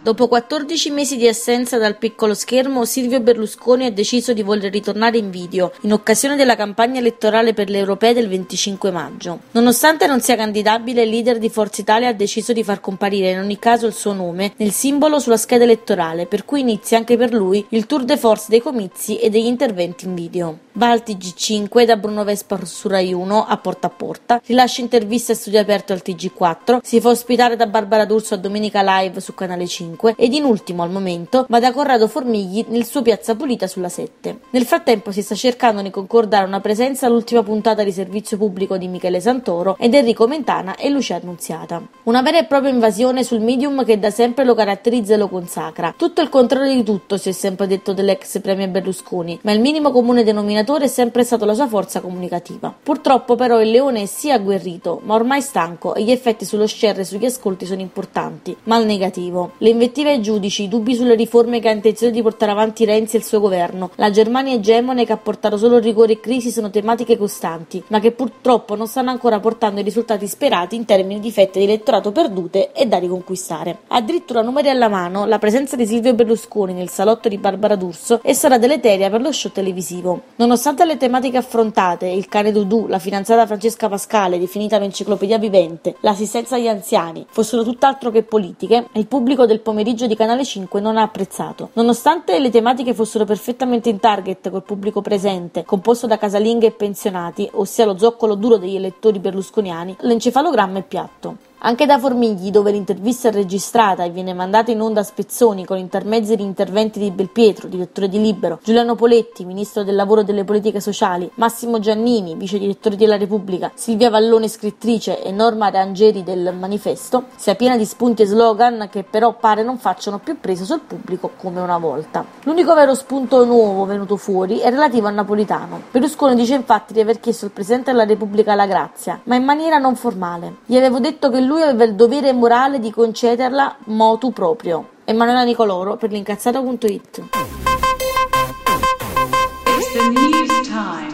Dopo 14 mesi di assenza dal piccolo schermo, Silvio Berlusconi ha deciso di voler ritornare in video, in occasione della campagna elettorale per le europee del 25 maggio. Nonostante non sia candidabile, il leader di Forza Italia ha deciso di far comparire in ogni caso il suo nome nel simbolo sulla scheda elettorale, per cui inizia anche per lui il tour de force dei comizi e degli interventi in video. Va al TG5 da Bruno Vespa su Rai 1 a Porta, rilascia interviste a Studio Aperto al TG4, si fa ospitare da Barbara D'Urso a Domenica Live su Canale 5 ed in ultimo al momento va da Corrado Formigli nel suo Piazza Pulita sulla 7. Nel frattempo si sta cercando di concordare una presenza all'ultima puntata di Servizio Pubblico di Michele Santoro ed Enrico Mentana e Lucia Annunziata. Una vera e propria invasione sul medium che da sempre lo caratterizza e lo consacra. Tutto il contrario di tutto si è sempre detto dell'ex premier Berlusconi, ma il minimo comune denominatore è sempre stato la sua forza comunicativa. Purtroppo però il leone è sì agguerrito, ma ormai stanco e gli effetti sullo share e sugli ascolti sono importanti, ma al negativo. Le invettive ai giudici, i dubbi sulle riforme che ha intenzione di portare avanti Renzi e il suo governo, la Germania egemone che ha portato solo rigore e crisi sono tematiche costanti, ma che purtroppo non stanno ancora portando i risultati sperati in termini di fette di elettorato perdute e da riconquistare. Addirittura numeri alla mano, la presenza di Silvio Berlusconi nel salotto di Barbara D'Urso è stata deleteria per lo show televisivo. Nonostante le tematiche affrontate, il cane Dudu, la fidanzata Francesca Pascale, definita un'enciclopedia vivente, l'assistenza agli anziani, fossero tutt'altro che politiche, il pubblico del pomeriggio di Canale 5 non ha apprezzato. Nonostante le tematiche fossero perfettamente in target col pubblico presente, composto da casalinghe e pensionati, ossia lo zoccolo duro degli elettori berlusconiani, l'encefalogramma è piatto. Anche da Formigli, dove l'intervista è registrata e viene mandata in onda a spezzoni con intermezzi di interventi di Belpietro, direttore di Libero, Giuliano Poletti, ministro del lavoro e delle politiche sociali, Massimo Giannini, vice direttore della Repubblica, Silvia Vallone, scrittrice, e Norma Rangeri del Manifesto, sia piena di spunti e slogan che però pare non facciano più presa sul pubblico come una volta. L'unico vero spunto nuovo venuto fuori è relativo a Napolitano. Berlusconi dice infatti di aver chiesto al Presidente della Repubblica la grazia, ma in maniera non formale. Gli avevo detto che lui aveva il dovere morale di concederla motu proprio. Emanuela Nicoloro per l'incazzato.it. It's the news time.